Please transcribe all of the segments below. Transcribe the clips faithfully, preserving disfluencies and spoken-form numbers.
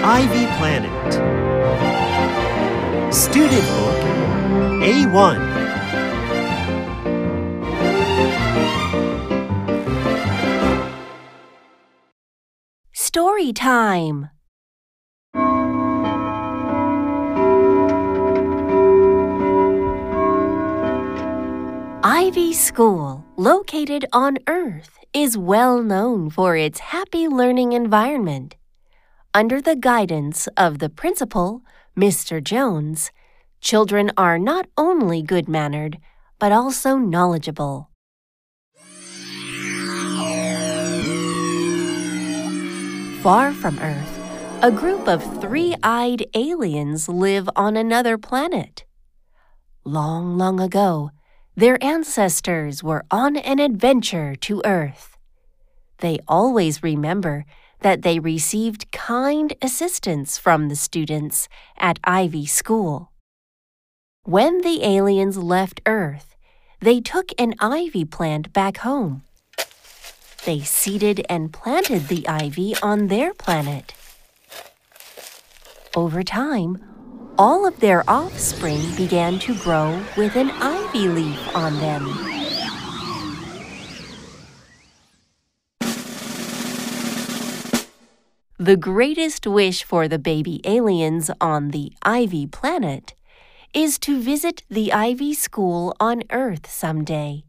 Ivy Planet. Student Book A one. Story time. Ivy School, located on Earth, is well known for its happy learning environment. Under the guidance of the principal, Mister Jones, children are not only good-mannered, but also knowledgeable. Far from Earth, a group of three-eyed aliens live on another planet. Long, long ago, their ancestors were on an adventure to Earth. They always remember that they received kind assistance from the students at Ivy School. When the aliens left Earth, they took an ivy plant back home. They seeded and planted the ivy on their planet. Over time, all of their offspring began to grow with an ivy leaf on them. The greatest wish for the baby aliens on the Ivy Planet is to visit the Ivy School on Earth someday.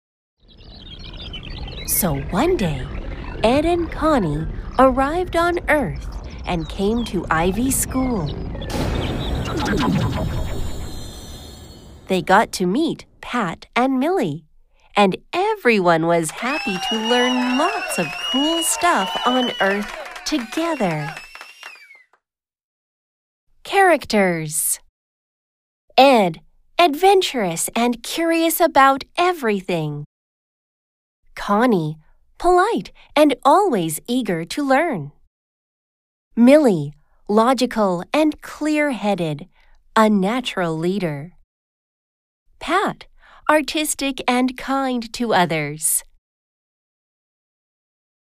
So one day, Ed and Connie arrived on Earth and came to Ivy School. They got to meet Pat and Millie, and everyone was happy to learn lots of cool stuff on Earth together. Characters: Ed, adventurous and curious about everything. Connie, polite and always eager to learn. Millie, logical and clear-headed, a natural leader. Pat, artistic and kind to others.